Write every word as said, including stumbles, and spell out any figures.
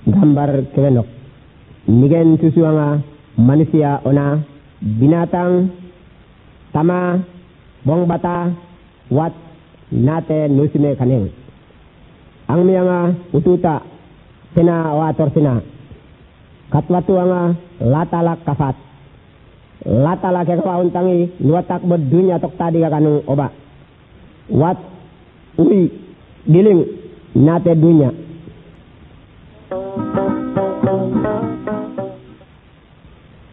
gambar kewenok nigen tusuanga manusia ona binatang tama bong bata wat nate nusime kaneng ang miyanga ututa sina wator sina katwatu anga latalak kafat latalak ke kauntangi nuatak berdunya tok tadi kanung oba wat ui giling nate dunya